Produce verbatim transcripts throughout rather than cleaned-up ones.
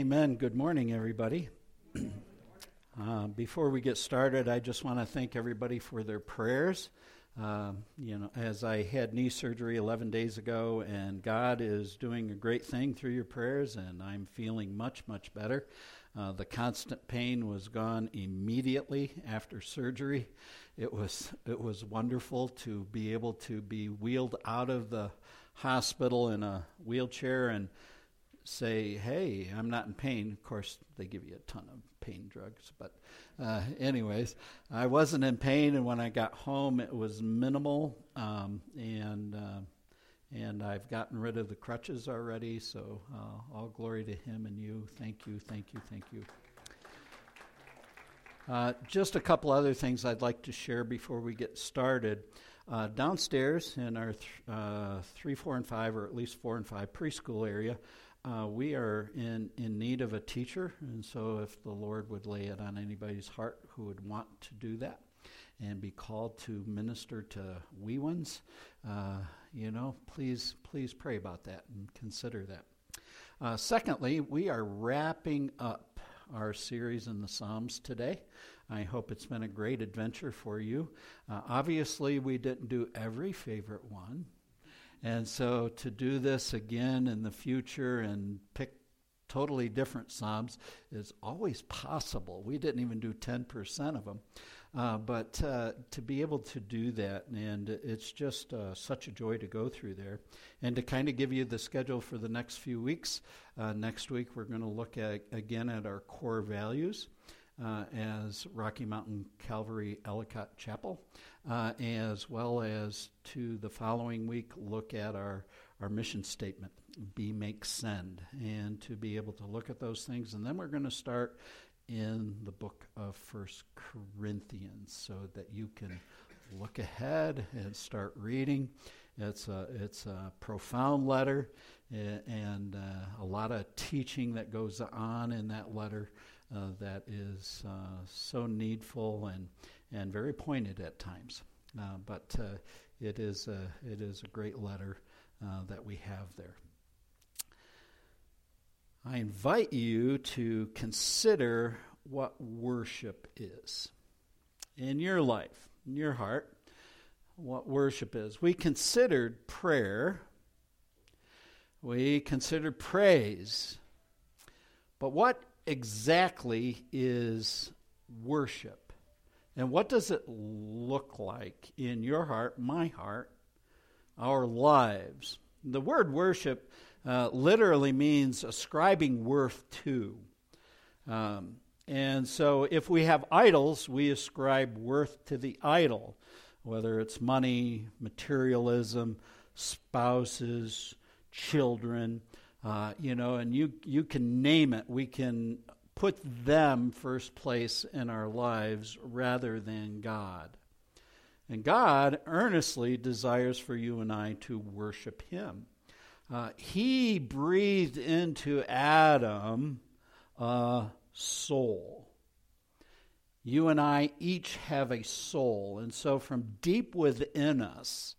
Amen. Good morning, everybody. uh, before we get started, I just want to thank everybody for their prayers. Uh, you know, as I had knee surgery eleven days ago, and God is doing a great thing through your prayers, and I'm feeling much, much better. Uh, the constant pain was gone immediately after surgery. It was it was wonderful to be able to be wheeled out of the hospital in a wheelchair and say, hey, I'm not in pain. Of course, they give you a ton of pain drugs. But uh, anyways, I wasn't in pain, and when I got home, it was minimal. Um, and uh, and I've gotten rid of the crutches already, so uh, all glory to him and you. Thank you, thank you, thank you. Uh, just a couple other things I'd like to share before we get started. Uh, downstairs in our th- uh, three, four, and five, or at least four and five preschool area, Uh, we are in, in need of a teacher, and so if the Lord would lay it on anybody's heart who would want to do that and be called to minister to wee ones, uh, you know, please, please pray about that and consider that. Uh, secondly, we are wrapping up our series in the Psalms today. I hope it's been a great adventure for you. Uh, obviously, we didn't do every favorite one. And so to do this again in the future and pick totally different Psalms is always possible. We didn't even do ten percent of them. Uh, but uh, to be able to do that, and it's just uh, such a joy to go through there. And to kind of give you the schedule for the next few weeks, uh, next week we're going to look at again at our core values. Uh, as Rocky Mountain Calvary Ellicott Chapel, uh, as well as to the following week look at our, our mission statement, Be, Make, Send, and to be able to look at those things. And then we're going to start in the book of First Corinthians so that you can look ahead and start reading. It's a, it's a profound letter and uh, a lot of teaching that goes on in that letter. Uh, that is uh, so needful and, and very pointed at times, uh, but uh, it is a, it is a great letter uh, that we have there. I invite you to consider what worship is in your life, in your heart. What worship is. We considered prayer. We considered praise, but what exactly is worship? And what does it look like in your heart, my heart, our lives? The word worship uh, literally means ascribing worth to. Um, and so if we have idols, we ascribe worth to the idol, whether it's money, materialism, spouses, children, Uh, you know, and you you can name it. We can put them first place in our lives rather than God. And God earnestly desires for you and I to worship him. Uh, he breathed into Adam a soul. You and I each have a soul. And so from deep within us,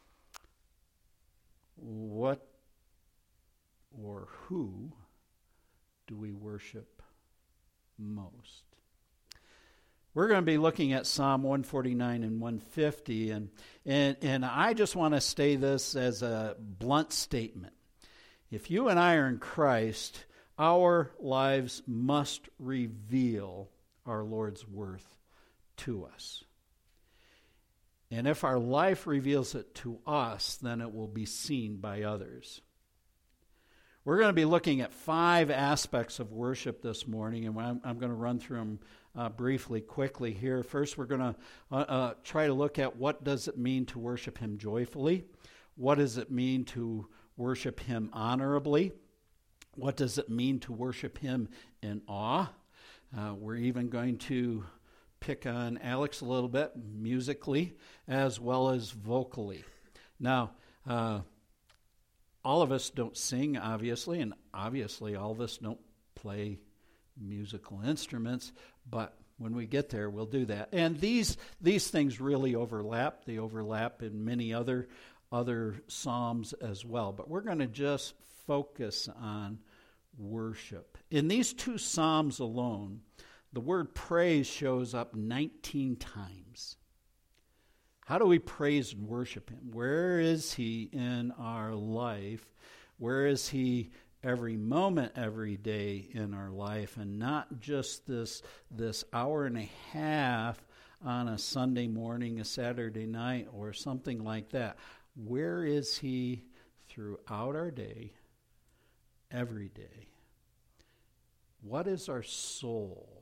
what or who do we worship most? We're going to be looking at Psalm one forty-nine and one fifty, and and, and I just want to say this as a blunt statement. If you and I are in Christ, our lives must reveal our Lord's worth to us. And if our life reveals it to us, then it will be seen by others. We're going to be looking at five aspects of worship this morning, and I'm, I'm going to run through them uh, briefly, quickly here. First, we're going to uh, uh, try to look at what does it mean to worship him joyfully? What does it mean to worship him honorably? What does it mean to worship him in awe? Uh, we're even going to pick on Alex a little bit musically as well as vocally. Now, uh, all of us don't sing, obviously, and obviously all of us don't play musical instruments, but when we get there, we'll do that. And these these things really overlap. They overlap in many other other psalms as well. But we're going to just focus on worship. In these two Psalms alone, the word praise shows up nineteen times. How do we praise and worship him? Where is he in our life? Where is he every moment, every day in our life? And not just this, this hour and a half on a Sunday morning, a Saturday night, or something like that. Where is he throughout our day, every day? What is our soul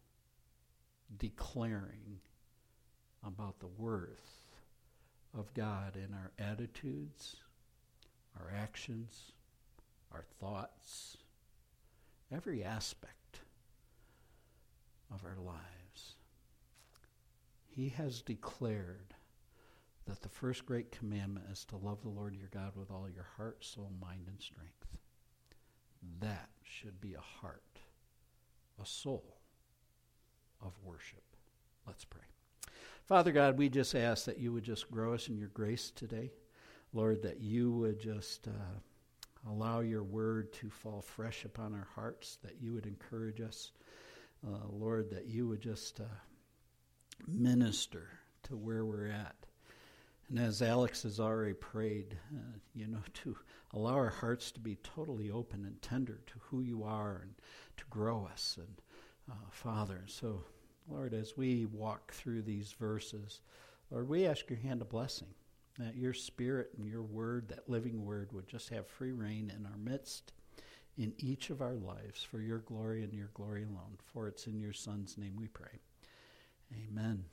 declaring about the worth of God in our attitudes, our actions, our thoughts, every aspect of our lives? He has declared that the first great commandment is to love the Lord your God with all your heart, soul, mind, and strength. That should be a heart, a soul of worship. Let's pray. Father God, we just ask that you would just grow us in your grace today. Lord, that you would just uh, allow your word to fall fresh upon our hearts, that you would encourage us. Uh, Lord, that you would just uh, minister to where we're at. And as Alex has already prayed, uh, you know, to allow our hearts to be totally open and tender to who you are and to grow us. And uh, Father, so Lord, as we walk through these verses, Lord, we ask your hand of blessing, that your spirit and your word, that living word, would just have free reign in our midst, in each of our lives, for your glory and your glory alone. For it's in your Son's name we pray. Amen.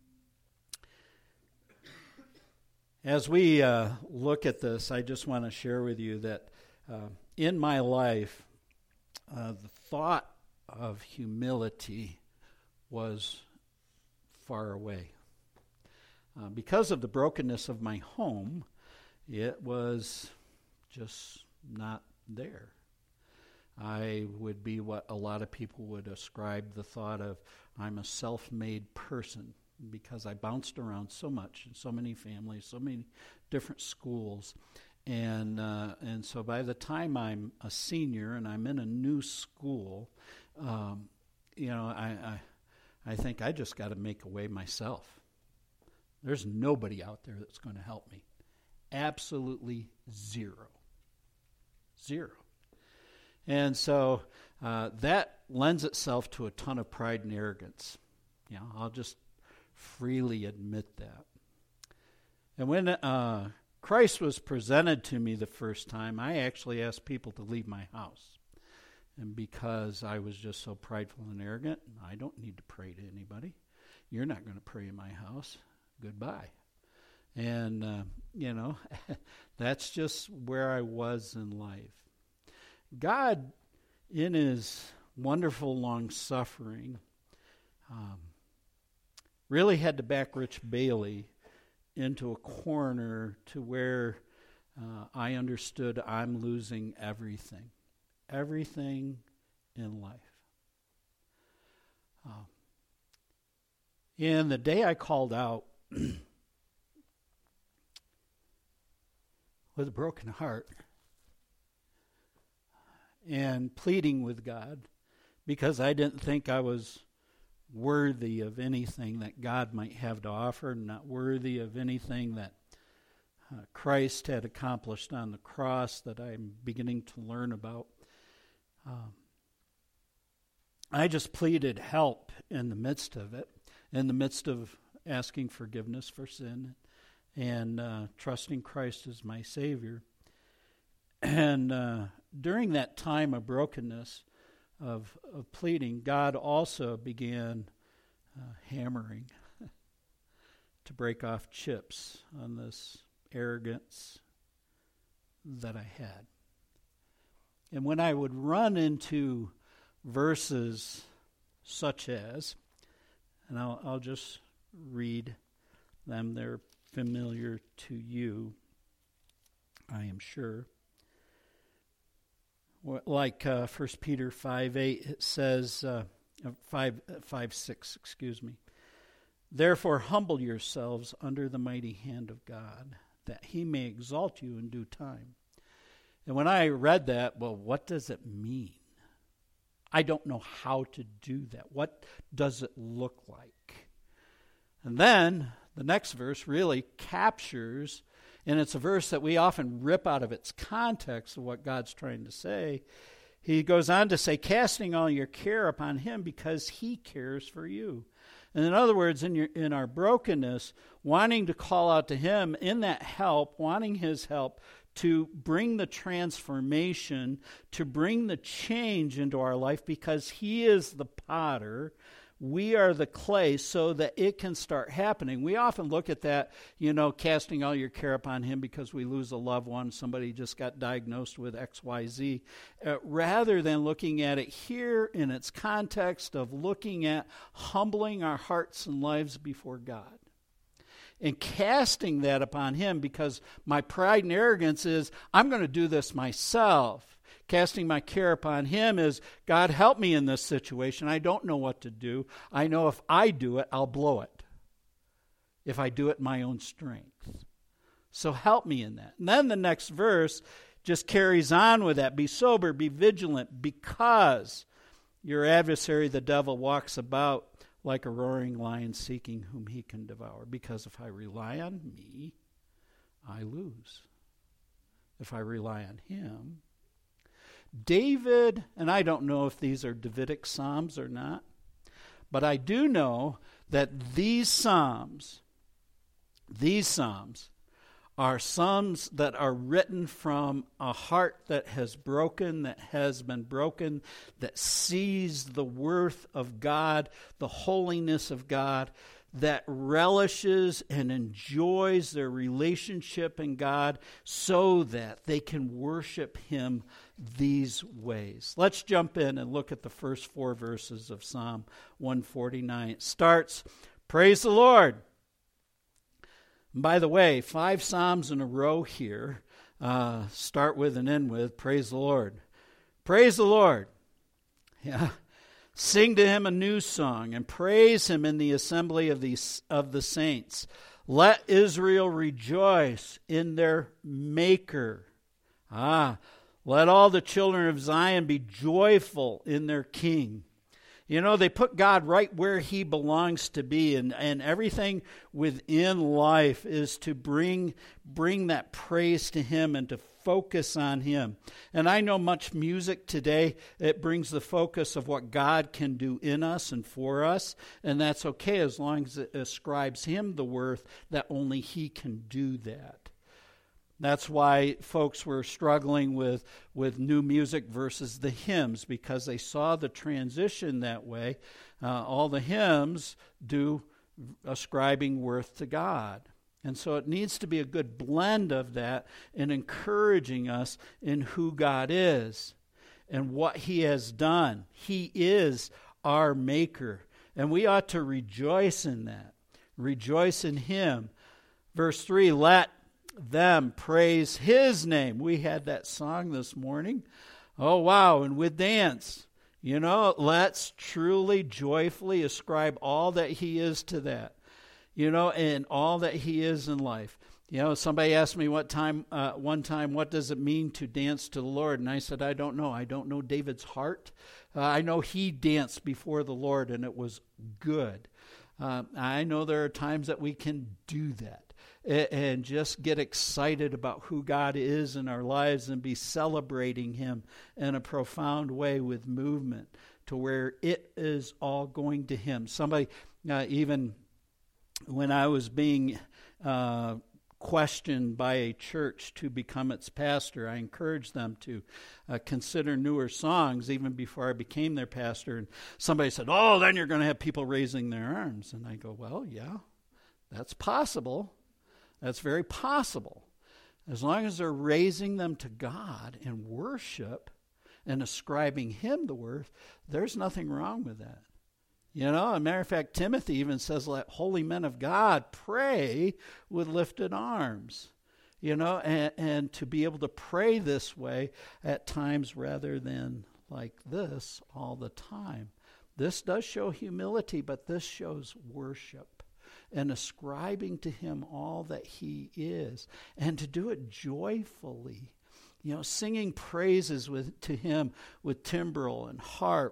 As we uh, look at this, I just want to share with you that uh, in my life, uh, the thought of humility was far away. Uh, because of the brokenness of my home, it was just not there. I would be what a lot of people would ascribe the thought of, I'm a self-made person, because I bounced around so much in so many families, so many different schools. And uh, and so by the time I'm a senior and I'm in a new school, um, you know, I, I I think I just got to make a way myself. There's nobody out there that's going to help me. Absolutely zero. Zero. And so uh, that lends itself to a ton of pride and arrogance. You know, I'll just freely admit that. And when uh, Christ was presented to me the first time, I actually asked people to leave my house. And because I was just so prideful and arrogant, I don't need to pray to anybody. You're not going to pray in my house. Goodbye. And, uh, you know, that's just where I was in life. God, in his wonderful long-suffering, um, really had to back Rich Bailey into a corner to where uh, I understood I'm losing everything. Everything in life. Um, and the day I called out with a broken heart and pleading with God because I didn't think I was worthy of anything that God might have to offer, not worthy of anything that uh, Christ had accomplished on the cross that I'm beginning to learn about. Um, I just pleaded help in the midst of it, in the midst of asking forgiveness for sin and uh, trusting Christ as my Savior. And uh, during that time of brokenness, of, of pleading, God also began uh, hammering to break off chips on this arrogance that I had. And when I would run into verses such as, and I'll, I'll just read them, they're familiar to you, I am sure. Like uh, First Peter five eight, it says, uh, five, five six, excuse me. Therefore humble yourselves under the mighty hand of God, that he may exalt you in due time. And when I read that, well, what does it mean? I don't know how to do that. What does it look like? And then the next verse really captures, and it's a verse that we often rip out of its context of what God's trying to say. He goes on to say, casting all your care upon him because he cares for you. And in other words, in your in our brokenness, wanting to call out to him in that help, wanting his help to bring the transformation, to bring the change into our life because he is the potter. We are the clay so that it can start happening. We often look at that, you know, casting all your care upon him because we lose a loved one, somebody just got diagnosed with X Y Z, uh, rather than looking at it here in its context of looking at humbling our hearts and lives before God. And casting that upon him because my pride and arrogance is, I'm going to do this myself. Casting my care upon him is, God, help me in this situation. I don't know what to do. I know if I do it, I'll blow it. If I do it in my own strength. So help me in that. And then the next verse just carries on with that. Be sober, be vigilant, because your adversary, the devil, walks about like a roaring lion seeking whom he can devour. Because if I rely on me, I lose. If I rely on him, David, and I don't know if these are Davidic Psalms or not, but I do know that these Psalms, these Psalms are Psalms that are written from a heart that has broken, that has been broken, that sees the worth of God, the holiness of God, that relishes and enjoys their relationship in God so that they can worship him these ways. Let's jump in and look at the first four verses of Psalm one forty-nine. It starts, praise the Lord. And by the way, five Psalms in a row here uh, start with and end with, praise the Lord. Praise the Lord. Yeah. Sing to him a new song and praise him in the assembly of the, of the saints. Let Israel rejoice in their Maker. Ah, let all the children of Zion be joyful in their King. You know, they put God right where he belongs to be, and, and everything within life is to bring, bring that praise to him and to focus on him. And I know much music today, it brings the focus of what God can do in us and for us, and that's okay as long as it ascribes him the worth that only he can do that. That's why folks were struggling with, with new music versus the hymns, because they saw the transition that way. Uh, all the hymns do ascribing worth to God. And so it needs to be a good blend of that and encouraging us in who God is and what he has done. He is our Maker, and we ought to rejoice in that. Rejoice in him. Verse three, let them praise his name. We had that song this morning. Oh, wow. And with dance, you know, let's truly, joyfully ascribe all that he is to that, you know, and all that he is in life. You know, somebody asked me what time, uh, one time, what does it mean to dance to the Lord? And I said, I don't know. I don't know David's heart. Uh, I know he danced before the Lord and it was good. Uh, I know there are times that we can do that and just get excited about who God is in our lives and be celebrating him in a profound way with movement to where it is all going to him. Somebody, uh, even when I was being uh, questioned by a church to become its pastor, I encouraged them to uh, consider newer songs even before I became their pastor. And somebody said, oh, then you're going to have people raising their arms. And I go, well, yeah, that's possible. That's very possible. As long as they're raising them to God in worship and ascribing him the worth, there's nothing wrong with that. You know, as a matter of fact, Timothy even says, let holy men of God pray with lifted arms. You know, and, and to be able to pray this way at times rather than like this all the time. This does show humility, but this shows worship. And ascribing to him all that he is, and to do it joyfully, you know, singing praises with to him with timbrel and harp,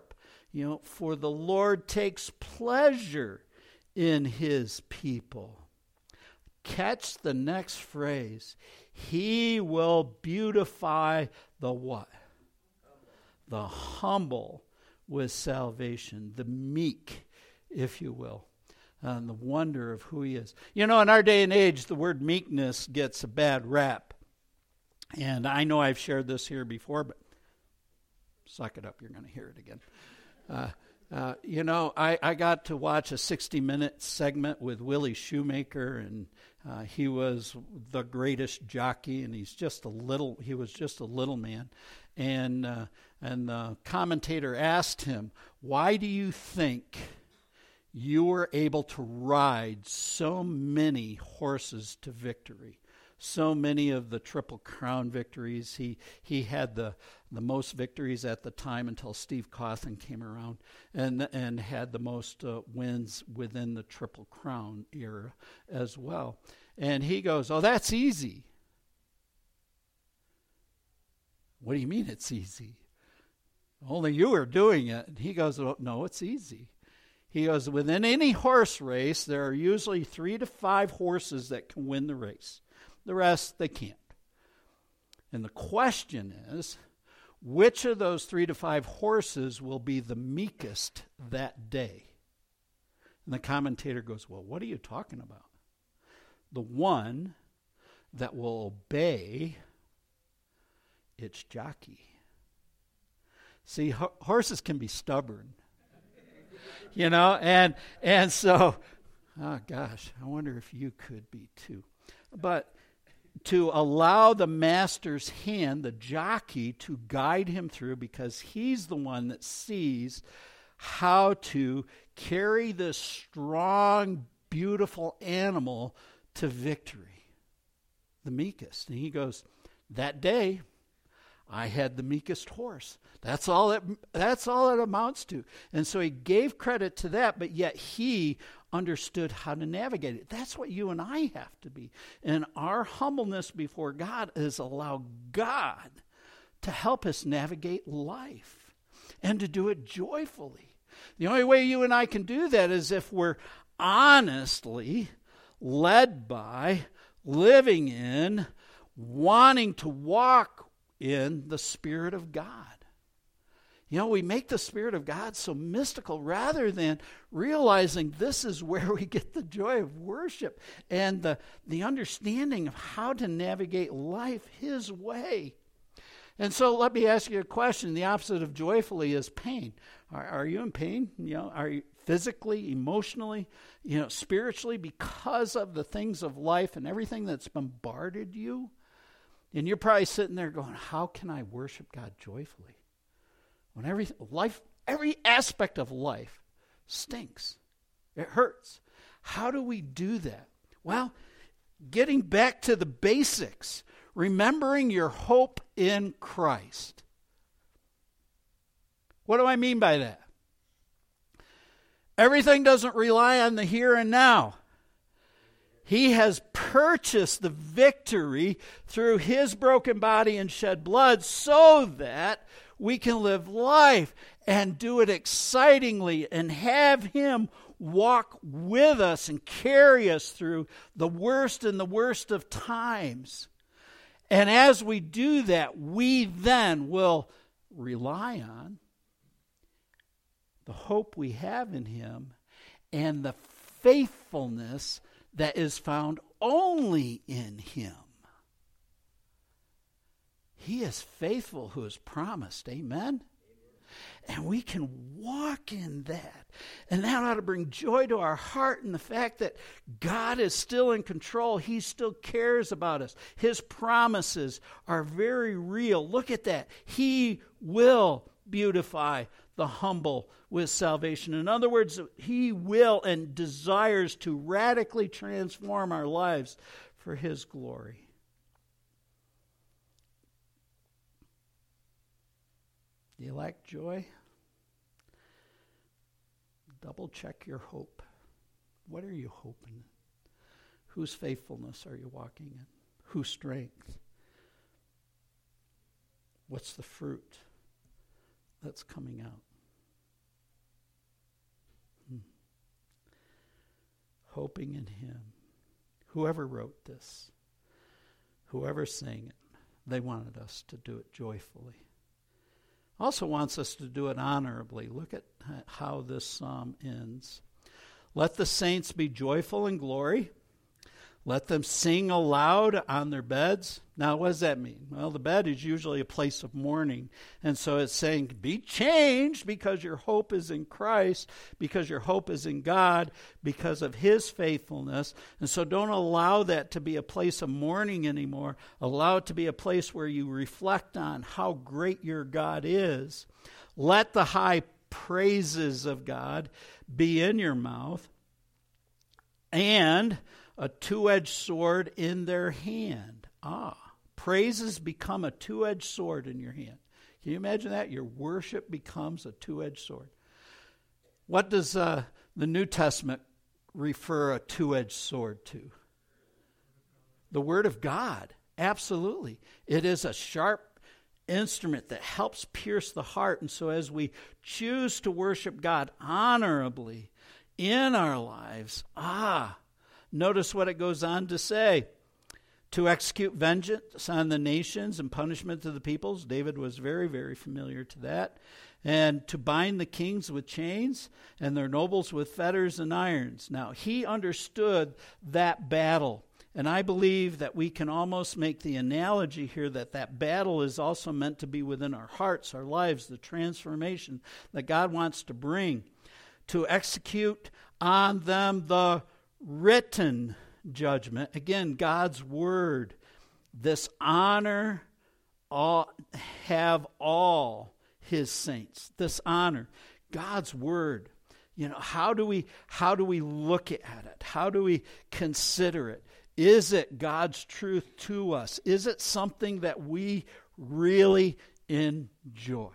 You know, for the Lord takes pleasure in his people. Catch the next phrase. He will beautify the what? The humble with salvation. The meek, if you will. And the wonder of who he is. You know, in our day and age, the word meekness gets a bad rap. And I know I've shared this here before, but suck it up, you're going to hear it again. Uh, uh, you know, I, I got to watch a sixty-minute segment with Willie Shoemaker, and uh, he was the greatest jockey, and he's just a little, he was just a little man. And, uh, and the commentator asked him, why do you think you were able to ride so many horses to victory? So many of the Triple Crown victories. He he had the, the most victories at the time until Steve Cawthon came around, and and had the most uh, wins within the Triple Crown era as well. And he goes, oh, that's easy. What do you mean it's easy? Only you are doing it. And he goes, oh, no, it's easy. He goes, within any horse race, there are usually three to five horses that can win the race. The rest, they can't. And the question is, which of those three to five horses will be the meekest that day? And the commentator goes, well, what are you talking about? The one that will obey its jockey. See, ho- horses can be stubborn. You know, and and so, oh gosh, I wonder if you could be too. But to allow the master's hand, the jockey, to guide him through, because he's the one that sees how to carry this strong, beautiful animal to victory. The meekest. And he goes, that day, I had the meekest horse. That's all it, that's all it amounts to. And so he gave credit to that, but yet he understood how to navigate it. That's what you and I have to be. And our humbleness before God is allow God to help us navigate life and to do it joyfully. The only way you and I can do that is if we're honestly led by, living in, wanting to walk in the Spirit of God. You know, we make the Spirit of God so mystical rather than realizing this is where we get the joy of worship and the, the understanding of how to navigate life His way. And so let me ask you a question. The opposite of joyfully is pain. Are, are you in pain? You know, are you physically, emotionally, you know, spiritually, because of the things of life and everything that's bombarded you? And you're probably sitting there going, how can I worship God joyfully? When every life, every aspect of life stinks. It hurts. How do we do that? Well, getting back to the basics, remembering your hope in Christ. What do I mean by that? Everything doesn't rely on the here and now. He has purchased the victory through His broken body and shed blood so that we can live life and do it excitingly and have Him walk with us and carry us through the worst and the worst of times. And as we do that, we then will rely on the hope we have in Him and the faithfulness that is found only in Him. He is faithful who has promised. Amen? And we can walk in that. And that ought to bring joy to our heart in the fact that God is still in control. He still cares about us. His promises are very real. Look at that. He will beautify the humble with salvation. In other words, He will and desires to radically transform our lives for His glory. Do you lack joy? Double check your hope. What are you hoping? Whose faithfulness are you walking in? Whose strength? What's the fruit that's coming out? hoping in him. Whoever wrote this, whoever sang it, they wanted us to do it joyfully. Also wants us to do it honorably. Look at how this psalm ends. Let the saints be joyful in glory. Let them sing aloud on their beds. Now, what does that mean? Well, the bed is usually a place of mourning. And so it's saying, be changed because your hope is in Christ, because your hope is in God, because of his faithfulness. And so don't allow that to be a place of mourning anymore. Allow it to be a place where you reflect on how great your God is. Let the high praises of God be in your mouth, and a two-edged sword in their hand. Ah, praises become a two-edged sword in your hand. Can you imagine that? Your worship becomes a two-edged sword. What does uh, the New Testament refer a two-edged sword to? The Word of God. Absolutely. It is a sharp instrument that helps pierce the heart. And so as we choose to worship God honorably in our lives, ah, notice what it goes on to say. To execute vengeance on the nations and punishment to the peoples. David was very, very familiar to that. And to bind the kings with chains and their nobles with fetters and irons. Now, he understood that battle. And I believe that we can almost make the analogy here that that battle is also meant to be within our hearts, our lives, the transformation that God wants to bring. To execute on them the written judgment. Again, God's word. This honor all, have all his saints. This honor. God's word. You know, how do we how do we look at it? How do we consider it? Is it God's truth to us? Is it something that we really enjoy?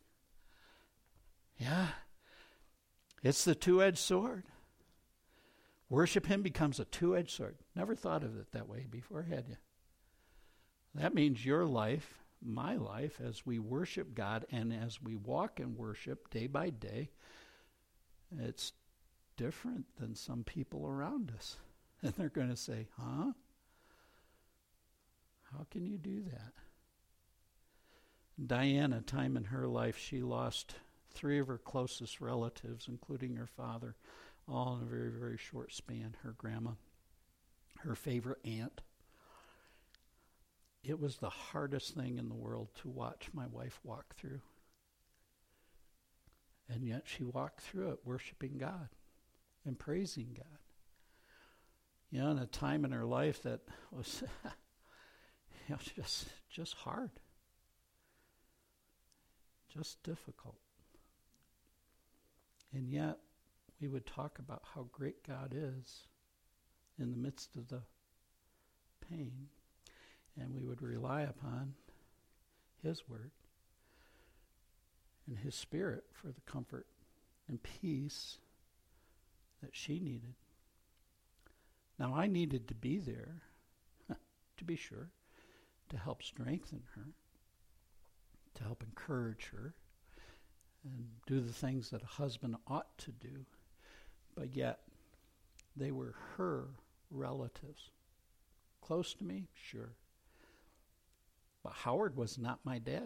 Yeah. It's the two-edged sword. Worship him becomes a two-edged sword. Never thought of it that way before, had you? That means your life, my life, as we worship God and as we walk in worship day by day, it's different than some people around us. And they're going to say, huh? How can you do that? Diana, time in her life, she lost three of her closest relatives, including her father, all in a very, very short span. Her grandma, her favorite aunt. It was the hardest thing in the world to watch my wife walk through. And yet she walked through it worshiping God and praising God. You know, in a time in her life that was you know, just just hard. Just difficult. And yet, we would talk about how great God is in the midst of the pain. And we would rely upon his word and his spirit for the comfort and peace that she needed. Now, I needed to be there, to be sure, to help strengthen her, to help encourage her, and do the things that a husband ought to do. But yet, they were her relatives. Close to me? Sure. But Howard was not my dad.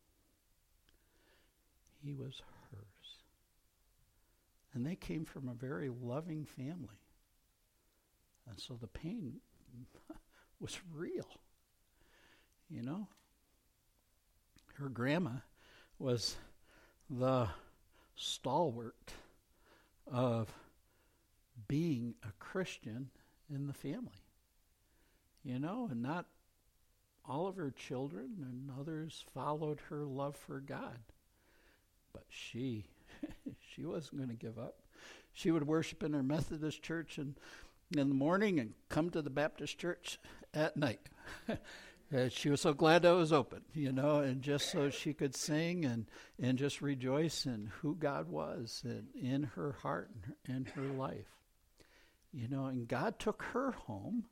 He was hers. And they came from a very loving family. And so the pain was real. You know? Her grandma was the stalwart of being a Christian in the family. You know, and not all of her children and others followed her love for God. But she, she wasn't going to give up. She would worship in her Methodist church and in the morning and come to the Baptist church at night. She was so glad that was open, you know, and just so she could sing and, and just rejoice in who God was and in her heart and her, her life. You know, and God took her home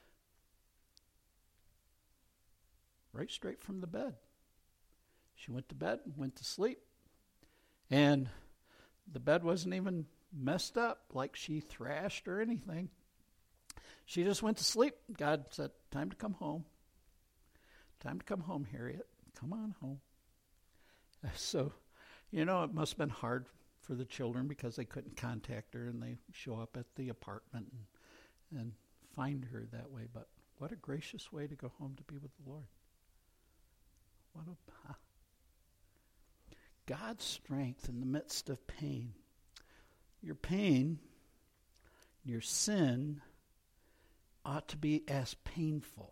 right straight from the bed. She went to bed, went to sleep, and the bed wasn't even messed up like she thrashed or anything. She just went to sleep. God said, time to come home. Time to come home, Harriet. Come on home. So, you know, it must have been hard for the children because they couldn't contact her, and they show up at the apartment and, and find her that way. But what a gracious way to go home to be with the Lord. What a huh. God's strength in the midst of pain. Your pain, your sin, ought to be as painful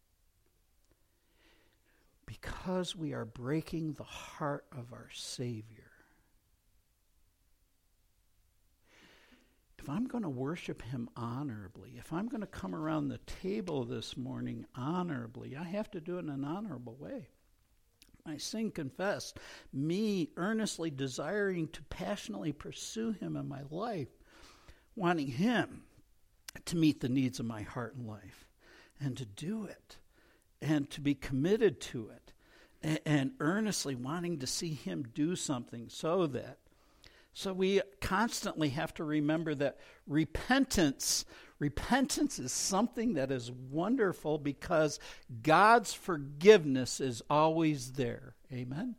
because we are breaking the heart of our Savior. If I'm going to worship him honorably, if I'm going to come around the table this morning honorably, I have to do it in an honorable way. I sing, confess, me earnestly desiring to passionately pursue him in my life, wanting him to meet the needs of my heart and life, and to do it, and to be committed to it, and, and earnestly wanting to see him do something so that So we constantly have to remember that repentance, repentance is something that is wonderful because God's forgiveness is always there. Amen?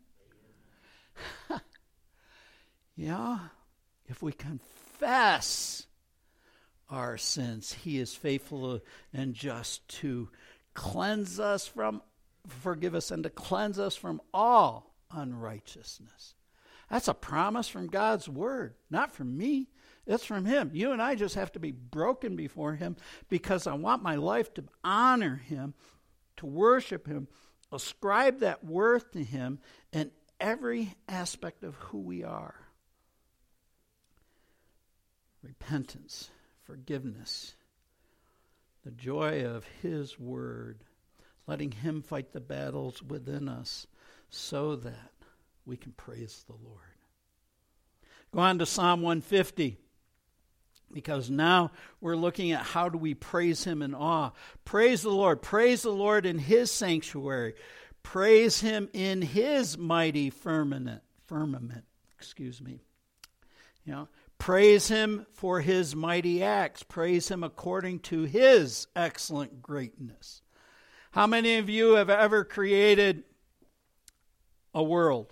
Yeah. If we confess our sins, he is faithful and just to cleanse us from, forgive us and to cleanse us from all unrighteousness. That's a promise from God's word, not from me. It's from him. You and I just have to be broken before him because I want my life to honor him, to worship him, ascribe that worth to him in every aspect of who we are. Repentance, forgiveness, the joy of his word, letting him fight the battles within us so that we can praise the Lord. Go on to Psalm one fifty, because now we're looking at how do we praise him in awe. Praise the Lord. Praise the Lord in his sanctuary. Praise him in his mighty firmament. Firmament, excuse me. You know, praise him for his mighty acts. Praise him according to his excellent greatness. How many of you have ever created a world?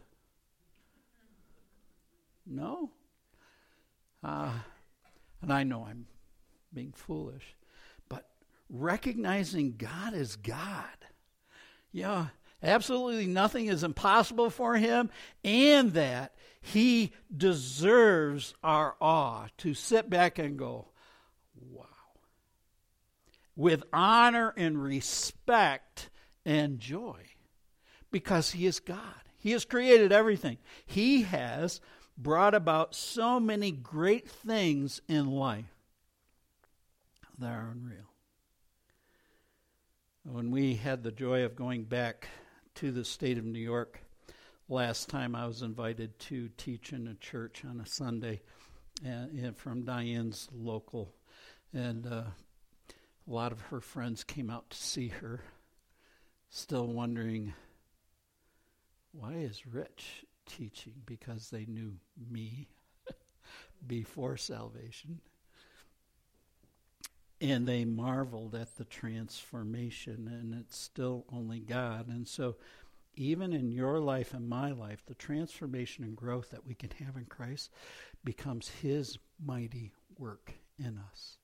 No. Uh, and I know I'm being foolish, but recognizing God as God. Yeah, absolutely nothing is impossible for him, and that he deserves our awe, to sit back and go, wow. With honor and respect and joy, because he is God. He has created everything. He has brought about so many great things in life that are unreal. When we had the joy of going back to the state of New York last time, I was invited to teach in a church on a Sunday and, and from Diane's local, and uh, a lot of her friends came out to see her, still wondering, why is Rich teaching? Because they knew me before salvation. And they marveled at the transformation, and it's still only God. And so even in your life and my life, the transformation and growth that we can have in Christ becomes his mighty work in us.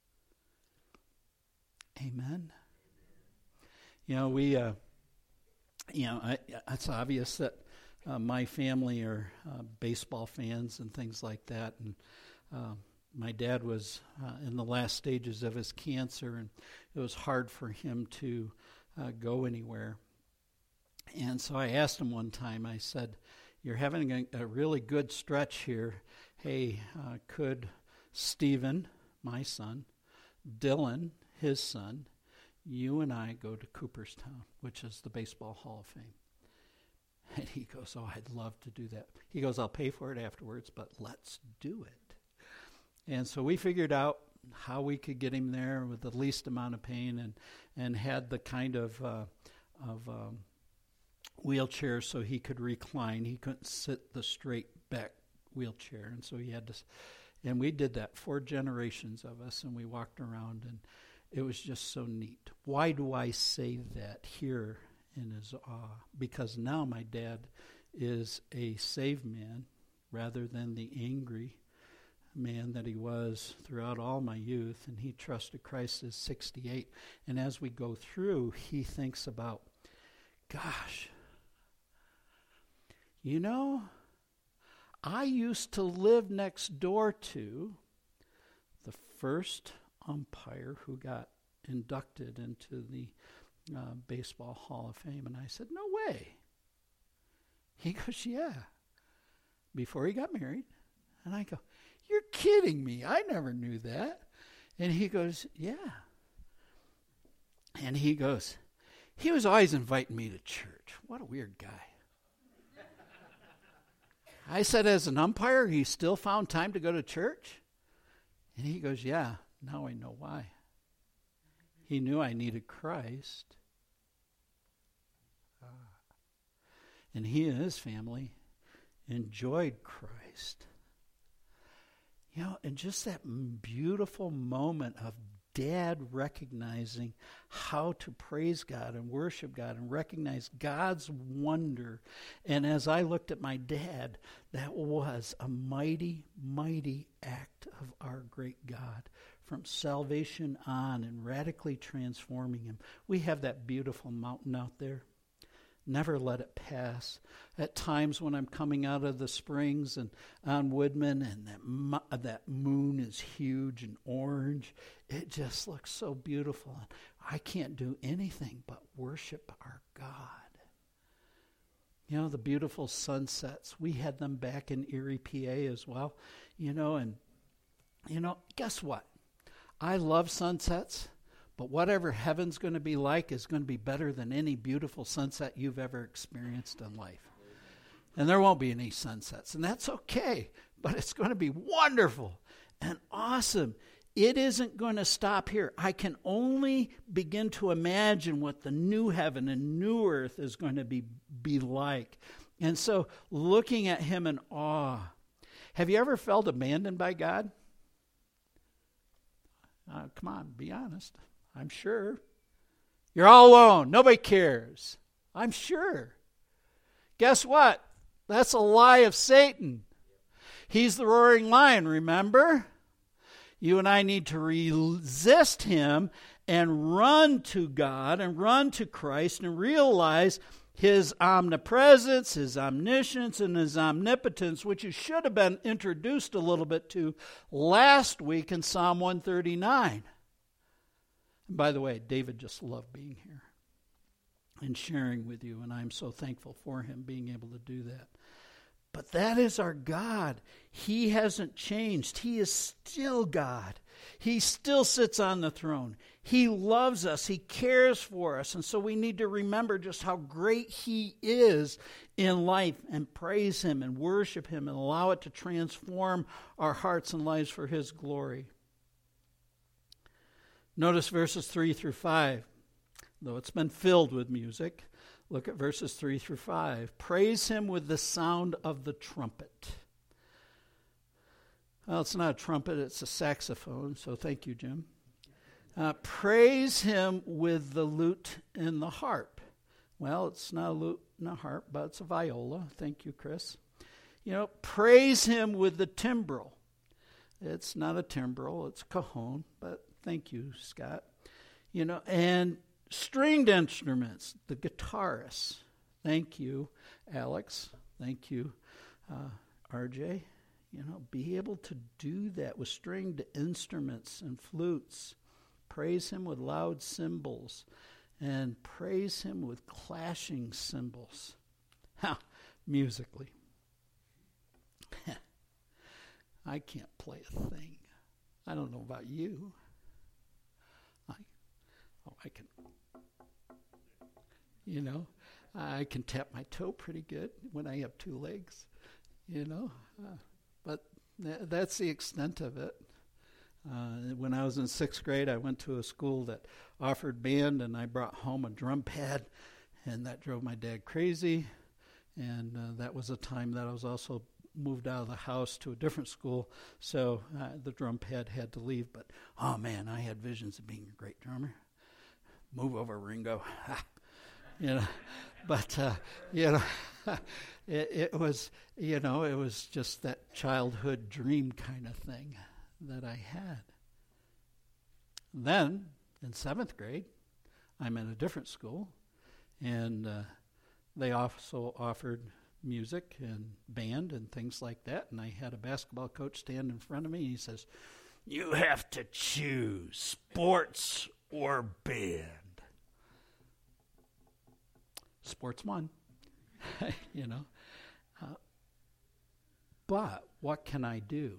Amen. You know, we, uh, you know, I, it's obvious that Uh, my family are uh, baseball fans and things like that. And uh, my dad was uh, in the last stages of his cancer, and it was hard for him to uh, go anywhere. And so I asked him one time, I said, you're having a, a really good stretch here. Hey, uh, could Stephen, my son, Dylan, his son, you and I go to Cooperstown, which is the Baseball Hall of Fame? And he goes, oh, I'd love to do that. He goes, I'll pay for it afterwards, but let's do it. And so we figured out how we could get him there with the least amount of pain, and, and had the kind of uh, of um, wheelchair so he could recline. He couldn't sit the straight back wheelchair, and so he had to And we did that, four generations of us, and we walked around, and it was just so neat. Why do I say that here in his awe? Because now my dad is a saved man rather than the angry man that he was throughout all my youth, and he trusted Christ at sixty-eight. And as we go through, he thinks about, gosh, you know, I used to live next door to the first umpire who got inducted into the uh, Baseball Hall of Fame. And I said, no way. He goes, yeah. Before he got married. And I go, you're kidding me. I never knew that. And he goes, yeah. And he goes, he was always inviting me to church. What a weird guy. I said, as an umpire, he still found time to go to church? And he goes, yeah, now I know why. He knew I needed Christ. Uh, and he and his family enjoyed Christ. You know, and just that beautiful moment of Dad recognizing how to praise God and worship God and recognize God's wonder. And as I looked at my dad, that was a mighty, mighty act of our great God, from salvation on and radically transforming him. We have that beautiful mountain out there. Never let it pass. At times when I'm coming out of the springs and on Woodman and that mo- that moon is huge and orange, it just looks so beautiful. And I can't do anything but worship our God. You know, the beautiful sunsets. We had them back in Erie, P A as well. You know, and, you know, guess what? I love sunsets. But whatever heaven's going to be like is going to be better than any beautiful sunset you've ever experienced in life. And there won't be any sunsets, and that's okay. But it's going to be wonderful and awesome. It isn't going to stop here. I can only begin to imagine what the new heaven and new earth is going to be, be like. And so looking at him in awe. Have you ever felt abandoned by God? Uh, come on, be honest. I'm sure. You're all alone. Nobody cares. I'm sure. Guess what? That's a lie of Satan. He's the roaring lion, remember? You and I need to resist him and run to God and run to Christ and realize his omnipresence, his omniscience, and his omnipotence, which you should have been introduced a little bit to last week in Psalm one thirty-nine. By the way, David just loved being here and sharing with you, and I'm so thankful for him being able to do that. But that is our God. He hasn't changed. He is still God. He still sits on the throne. He loves us. He cares for us. And so we need to remember just how great he is in life and praise him and worship him and allow it to transform our hearts and lives for his glory. Notice verses three through five. Though it's been filled with music, look at verses three through five. Praise him with the sound of the trumpet. Well, it's not a trumpet, it's a saxophone, so thank you, Jim. Uh, praise him with the lute and the harp. Well, it's not a lute and a harp, but it's a viola. Thank you, Chris. You know, praise him with the timbrel. It's not a timbrel, it's a cajon, but thank you, Scott. You know, and stringed instruments, the guitarists. Thank you, Alex. Thank you, uh, R J. You know, be able to do that with stringed instruments and flutes. Praise him with loud cymbals. And praise him with clashing cymbals. Ha! Musically. I can't play a thing. I don't know about you. I, oh, I can, you know, I can tap my toe pretty good when I have two legs, you know. Uh, but th- that's the extent of it. Uh, when I was in sixth grade, I went to a school that offered band, and I brought home a drum pad, and that drove my dad crazy. And uh, that was a time that I was also moved out of the house to a different school, so uh, the drum pad had to leave. But, oh, man, I had visions of being a great drummer. Move over, Ringo. you know, but, uh, you know, it, it was, you know, it was just that childhood dream kind of thing that I had. Then, in seventh grade, I'm in a different school, and uh, they also offered music and band and things like that, and I had a basketball coach stand in front of me, and he says, "You have to choose sports or band." Sports won, you know. Uh, but what can I do?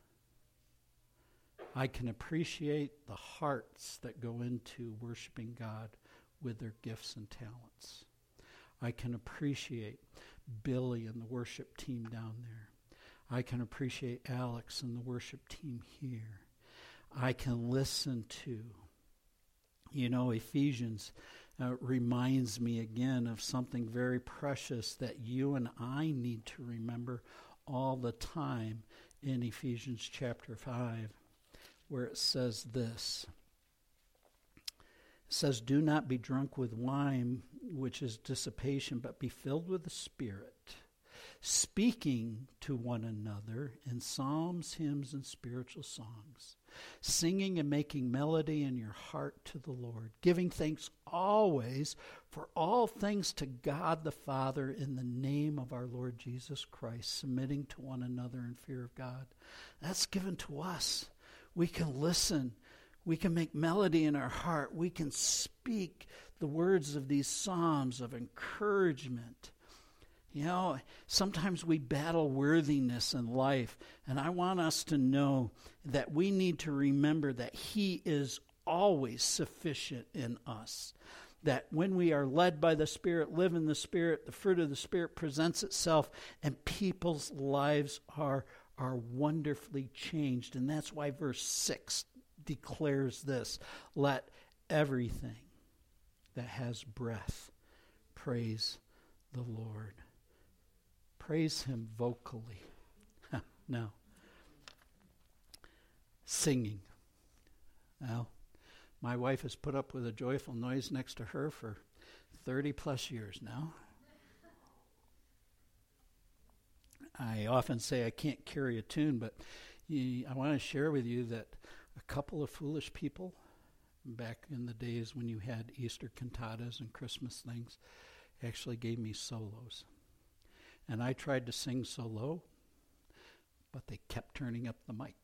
I can appreciate the hearts that go into worshiping God with their gifts and talents. I can appreciate Billy and the worship team down there. I can appreciate Alex and the worship team here. I can listen to, you know, Ephesians uh, reminds me again of something very precious that you and I need to remember all the time in Ephesians chapter five, where it says this. It says, "Do not be drunk with wine, which is dissipation, but be filled with the Spirit, speaking to one another in psalms, hymns, and spiritual songs, singing and making melody in your heart to the Lord, giving thanks always for all things to God the Father in the name of our Lord Jesus Christ, submitting to one another in fear of God." That's given to us. We can listen. We can make melody in our heart. We can speak the words of these psalms of encouragement. You know, sometimes we battle worthiness in life, and I want us to know that we need to remember that He is always sufficient in us. That when we are led by the Spirit, live in the Spirit, the fruit of the Spirit presents itself, and people's lives are, are wonderfully changed. And that's why verse six declares this: "Let everything that has breath praise the Lord." Praise Him vocally. Now, singing. Well, my wife has put up with a joyful noise next to her for thirty plus years now. I often say I can't carry a tune, but I want to share with you that a couple of foolish people back in the days when you had Easter cantatas and Christmas things actually gave me solos. And I tried to sing so low, but they kept turning up the mic.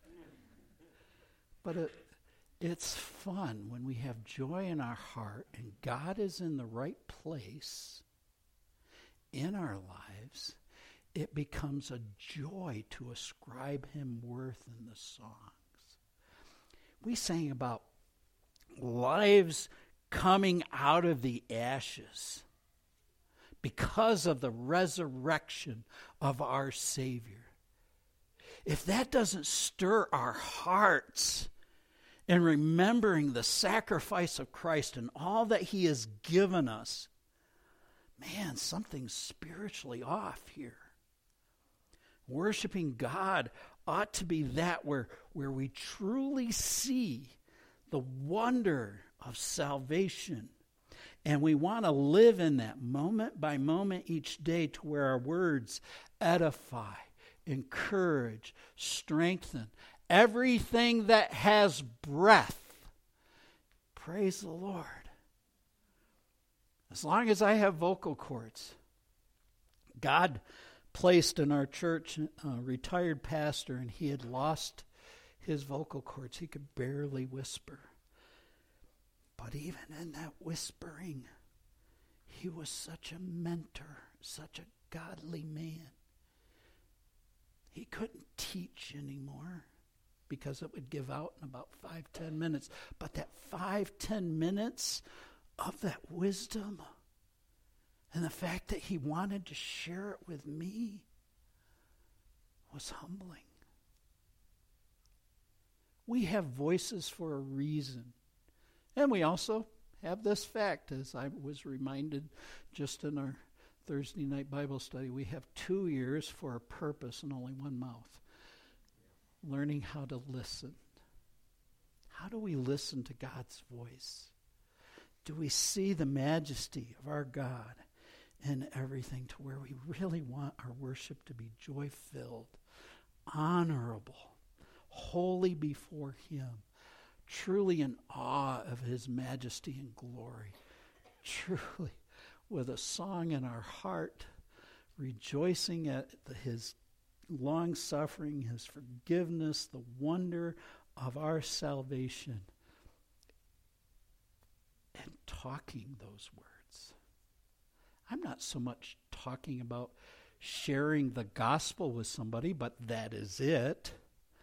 But it, it's fun when we have joy in our heart and God is in the right place in our lives. It becomes a joy to ascribe Him worth in the songs. We sang about lives coming out of the ashes because of the resurrection of our Savior. If that doesn't stir our hearts in remembering the sacrifice of Christ and all that He has given us, man, something's spiritually off here. Worshiping God ought to be that where, where we truly see the wonder of salvation. And we want to live in that moment by moment each day to where our words edify, encourage, strengthen. Everything that has breath, praise the Lord. As long as I have vocal cords, God placed in our church a retired pastor, and he had lost his vocal cords. He could barely whisper. But even in that whispering, he was such a mentor, such a godly man. He couldn't teach anymore because it would give out in about five, ten minutes. But that five, ten minutes of that wisdom and the fact that he wanted to share it with me was humbling. We have voices for a reason. And we also have this fact, as I was reminded just in our Thursday night Bible study, we have two ears for a purpose and only one mouth. Learning how to listen. How do we listen to God's voice? Do we see the majesty of our God in everything to where we really want our worship to be joy-filled, honorable, holy before Him, truly in awe of His majesty and glory, truly with a song in our heart, rejoicing at the, His long-suffering, His forgiveness, the wonder of our salvation, and talking those words. I'm not so much talking about sharing the gospel with somebody, but that is it.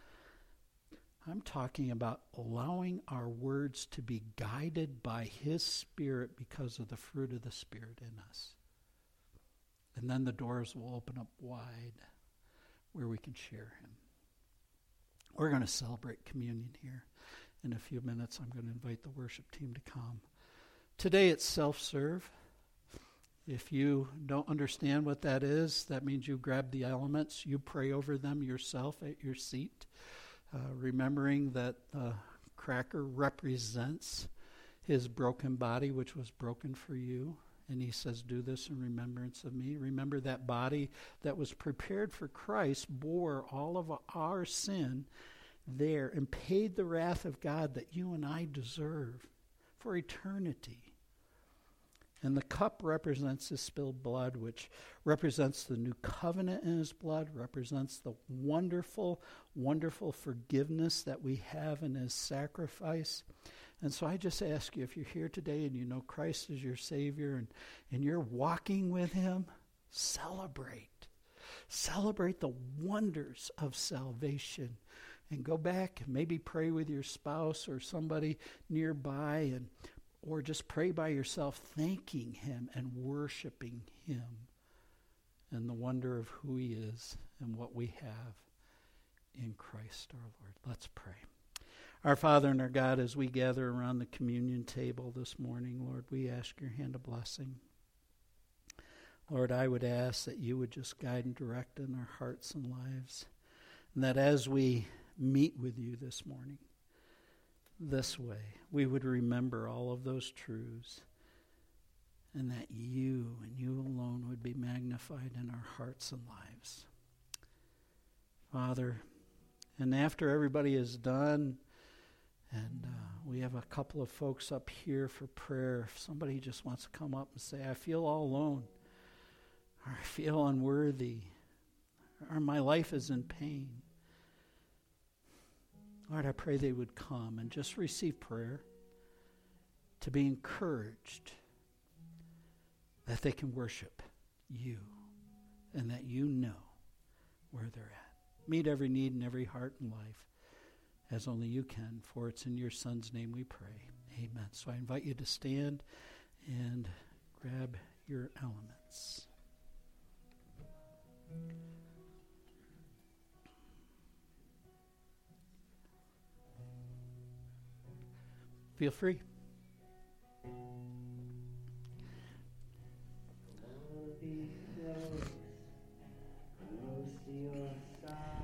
I'm talking about allowing our words to be guided by His Spirit because of the fruit of the Spirit in us. And then the doors will open up wide where we can share Him. We're going to celebrate communion here. In a few minutes, I'm going to invite the worship team to come. Today it's self-serve. If you don't understand what that is, that means you grab the elements, you pray over them yourself at your seat, uh, remembering that the cracker represents His broken body, which was broken for you. And He says, do this in remembrance of me. Remember that body that was prepared for Christ bore all of our sin there and paid the wrath of God that you and I deserve for eternity. And the cup represents His spilled blood, which represents the new covenant in His blood, represents the wonderful, wonderful forgiveness that we have in His sacrifice. And so I just ask you, if you're here today and you know Christ is your Savior and, and you're walking with Him, celebrate. Celebrate the wonders of salvation. And go back and maybe pray with your spouse or somebody nearby, and or just pray by yourself, thanking Him and worshiping Him and the wonder of who He is and what we have in Christ our Lord. Let's pray. Our Father and our God, as we gather around the communion table this morning, Lord, we ask your hand of blessing. Lord, I would ask that you would just guide and direct in our hearts and lives, and that as we meet with you this morning, this way, we would remember all of those truths, and that you and you alone would be magnified in our hearts and lives. Father, and after everybody is done, and uh, we have a couple of folks up here for prayer, if somebody just wants to come up and say, I feel all alone, or I feel unworthy, or my life is in pain, Lord, I pray they would come and just receive prayer, to be encouraged that they can worship you and that you know where they're at. Meet every need in every heart and life as only you can, for it's in your Son's name we pray. Amen. So I invite you to stand and grab your elements. Feel free. Close, close to your side.